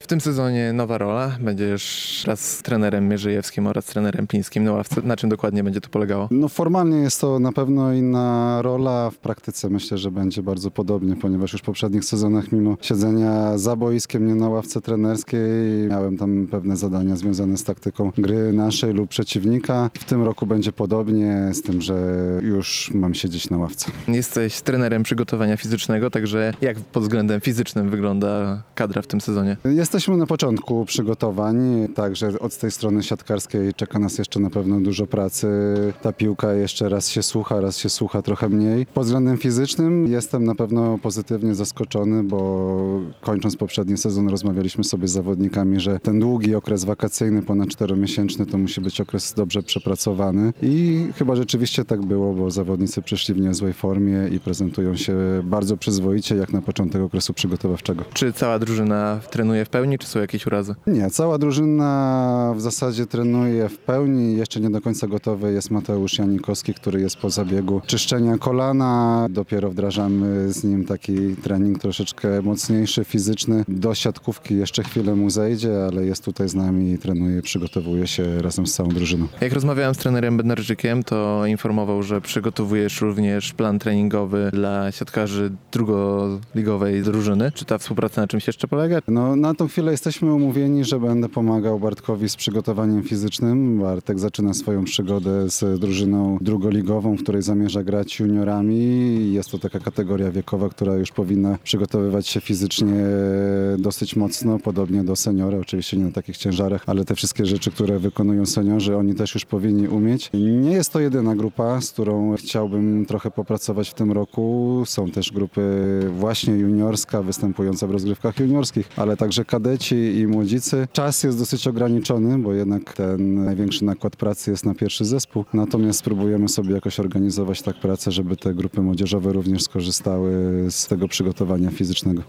tym sezonie nowa rola. Będziesz raz z trenerem Mierzejewskim oraz trenerem Plińskim na ławce. Na czym dokładnie będzie to polegało? No formalnie jest to na pewno inna rola. W praktyce myślę, że będzie bardzo podobnie, ponieważ już w poprzednich sezonach mimo siedzenia za boiskiem, nie na ławce trenerskiej, miałem tam pewne zadania związane z taktyką gry naszej lub przeciwnika. W tym roku będzie podobnie, z tym, że już mam siedzieć na ławce. Jesteś trenerem przygotowania fizycznego, także jak pod względem fizycznym wygląda kadra w tym sezonie? Jesteśmy na początku przygotowań, także od tej strony siatkarskiej czeka nas jeszcze na pewno dużo pracy. Ta piłka jeszcze raz się słucha trochę mniej. Pod względem fizycznym jestem na pewno pozytywnie zaskoczony, bo kończąc poprzedni sezon rozmawialiśmy sobie z zawodnikami, że ten długi okres wakacyjny, ponad 4-miesięczny, to musi być okres dobrze przepracowany i chyba rzeczywiście tak było, bo zawodnicy przyszli w niezłej formie i prezentują się bardzo przyzwoicie jak na początek okresu przygotowawczego. Czy cała drużyna trenuje w pełni, czy są jakieś urazy? Nie, cała drużyna w zasadzie trenuje w pełni. Jeszcze nie do końca gotowy jest Mateusz Janikowski, który jest po zabiegu czyszczenia kolana. Dopiero wdrażamy z nim taki trening troszeczkę mocniejszy, fizyczny. Do siatkówki jeszcze chwilę mu zejdzie, ale jest tutaj z nami i trenuje, przygotowuje się razem z całą drużyną. Jak rozmawiałem z trenerem Bednarczykiem, to informował, że przygotowujesz również plan treningowy dla siatkarzy drugoligowej drużyny. Czy ta współpraca na czymś jeszcze polega? No, na tą chwilę jesteśmy umówieni, że będę pomagał Bartkowi z przygotowaniem fizycznym. Bartek zaczyna swoją przygodę z drużyną drugoligową, w której zamierza grać juniorami. Jest to taka kategoria wiekowa, która już powinna przygotowywać się fizycznie dosyć mocno, podobnie do seniora. Oczywiście nie na takich ciężarach, ale te wszystkie rzeczy, które wykonują seniorzy, oni też już powinni umieć. Nie jest to jedyna grupa, z którą chciałbym trochę popracować w tym roku. Są też grupy właśnie juniorska, występująca w rozgrywkach juniorskich, ale także kadeci i młodzicy. Czas jest dosyć ograniczony, bo jednak ten największy nakład pracy jest na pierwszy zespół. Natomiast spróbujemy sobie jakoś organizować tak pracę, żeby te grupy młodzieżowe również skorzystały z tego przygotowania fizycznego.